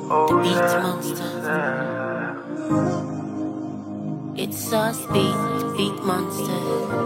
The Beat Monster. It's us, Beat Monster.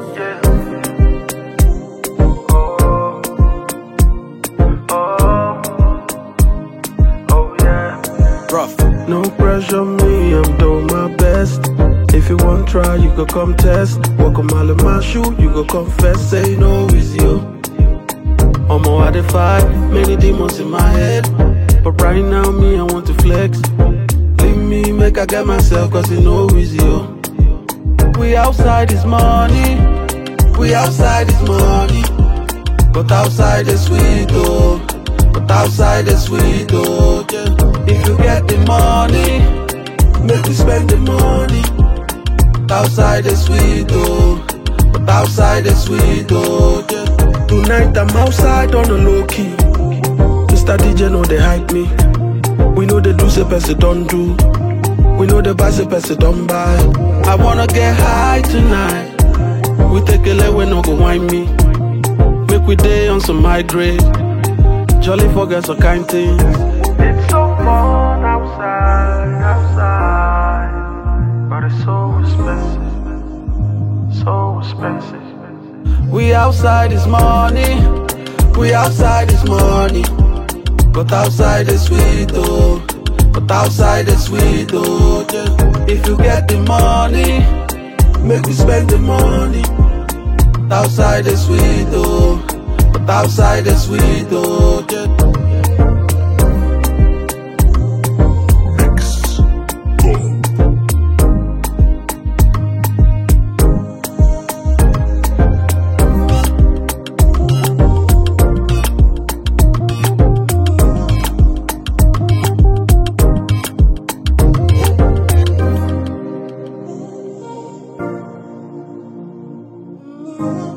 No pressure me, I'm doing my best. If you want try, you go come test. Walk a mile in my shoe, you go confess. Say no is you. I'm all at the fight, many demons in my head. But right now, me, I want to flex. Leave me, make I get myself, cause you know is you. We outside is money. We outside is money. But outside is sweet, oh. But outside is sweet, oh, yeah. If you get the money, make you spend the money. Outside is sweet, oh. But outside is sweet, oh, yeah. Tonight I'm outside on the low key. Mr. DJ know they hype me. We know they do say person don't do. We know they buy say person don't buy. I wanna get high tonight. We take a leg, we no go whine me. Make we day on some high grade. Jolly forget some kind things. It's so fun outside, but it's so expensive. We outside is money, we outside is money. But outside is sweet, oh. But outside is sweet, oh, yeah. If you get the money, make you spend the money. Outside is sweet, oh. But outside is sweet, oh, yeah. Oh,